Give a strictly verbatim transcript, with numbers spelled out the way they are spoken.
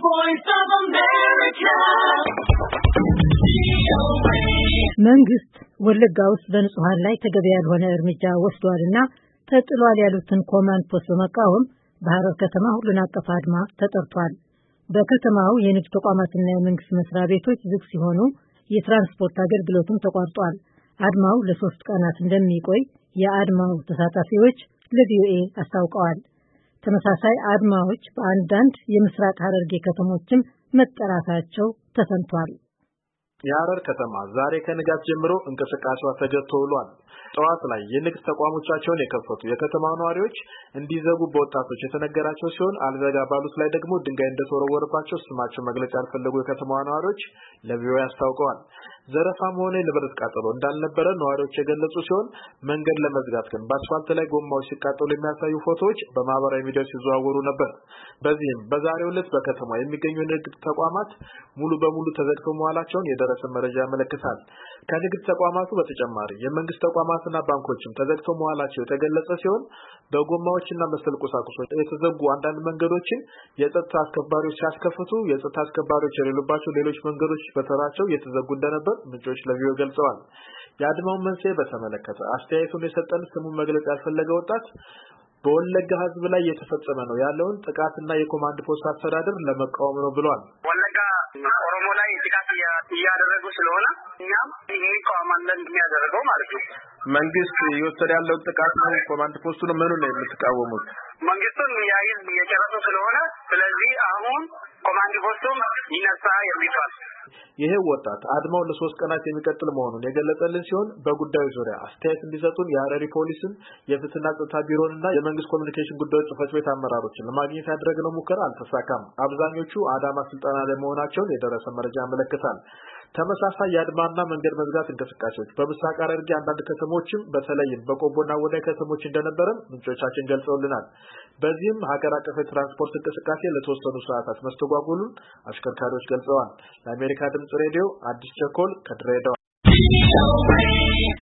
voice of America. መንግስት ወለጋ ውስጥ በንጹሃን ላይ ተገቢ ያልሆነ እርምጃ ወስዷልና ተጥሏል ያሉትን ኮማንድ ፖስት በመቃወም በሐረር ከተማ ሁሉን አቀፍ አድማ ተጠርቷል። በከተማው የንግድ ተቋማትና የመንግስት መስሪያ ቤቶች ዝግ ሲሆኑ የትራንስፖርት አገልግሎትም ተቋርጧል። አድማው ለሶስት ቀናት እንደሚቆይ የአድማው ተሳታፊዎች ለቪኦኤ አስታውቀዋል። ተመሳሳይ አድማዎች በአንዳንድ የምስራቅ ሐረርጌ ከተሞችም መጠራታቸው ተሰምቷል። የሐረር ከተማ ዛሬ ከንጋት ጀምሮ እንቅስቃሴዋ ተገድቶ ውሏል። ጠዋት ላይ የንግድ ተቋሞቻቸውን የከፈቱ የከተማ ነዋሪዎች እንዲዘጉ በወጣቶች የተነገራቸው ሲሆን አልዘጋ ባሉት ላይ ደግሞ ድንጋይ እንደተወረወረባቸው ስማቸው መግለጽ ያልፈለጉ የከተማ ነዋሪዎች ለቪኦኤ አስታውቀዋል። ዘረፋም ሆነ ንብረት ቃጠሎ እንዳልነበረ ነዋሪዎች የገለጹ ሲሆን መንገድ ለመዝጋት ግን በአስፋልት ላይ ጎማዎች ሲቃጠሉ የሚያሳዩ ፎቶዎች በማህበራዊ ሚዲያ ሲዘዋወሩ ነበር። በዚህም በዛሬው ዕለት በከተማ የሚገኙ የንግድ ተቋማት ሙሉ በሙሉ ተዘግተው መዋላቸውን የደረሰ መረጃ ያመለክታል። ከንግድ ተቋማቱ በተጨማሪ የመንግስት ተቋማትና ባንኮችም ተዘግተው መዋላቸው የተገለጸ ሲሆን በጎማዎችና መሰል ቁሳቁሶች የተዘጉ አንዳንድ መንገዶችን የጸጥታ አስከባሪዎች ሲያስከፍቱ የጸጥታ አስከባሪዎች የሌሉባቸው ሌሎች መንገዶች በተራቸው የተዘጉ እንደነበር ምንጮች ለቪኦኤ ገልጸዋል። የአድማውን መንስኤ በተመለከተ አስተያየቱን የሰጠን ስሙን መግለጽ ያልፈለገ ወጣት በወለጋ ህዝብ ላይ የተፈጸመ ነው ያለውን ጥቃትና የኮማንድ ፖስት አስተዳደር ለመቃወም ነው ብሏል። ወለጋ ኦሮሞ ላይ ጥቃት እያደረጉ ስለሆነ እኛም እንቃወማለን የሚያደርገው ማለት ነው። መንግስት ይወሰድ ያለው ጥቃት ነው ኮማንድ ፖስቱ ነው ምኑ ነው የምትቃወሙት? መንግስቱን ያይዝ እየጨረሱ ስለሆነ ስለዚህ አሁን ኮማንድ ፖስቱም ይነሳ የሚባል ይሄ ወጣት አድማው ለሶስት ቀናት የሚቀጥል መሆኑን የገለጸልን ሲሆን በጉዳዩ ዙሪያ አስተያየት እንዲሰጡን የሐረሪ ፖሊስን የፍትህና ጸጥታ ቢሮንና የመንግስት ኮሚኒኬሽን ጉዳዮች ጽሕፈት ቤት አመራሮችን ለማግኘት ያደረግነው ሙከራ አልተሳካም። አብዛኞቹ አዳማ ስልጠና ላይ መሆናቸውን የደረሰ መረጃ ያመለክታል። ተመሳሳይ የአድማና መንገድ መዝጋት እንቅስቃሴዎች በምስራቅ ሐረርጌ አንዳንድ ከተሞችም በተለይም በቆቦና ወዳይ ከተሞች እንደነበረ ምንጮቻችን ገልጸውልናል። በዚህም ሀገር አቀፍ የትራንስፖርት እንቅስቃሴ ለተወሰኑ ሰዓታት መስተጓጎሉን አሽከርካሪዎች ገልጸዋል። ለአሜሪካ ድምጽ ሬዲዮ አዲስ ቸኮል ከድሬዳዋ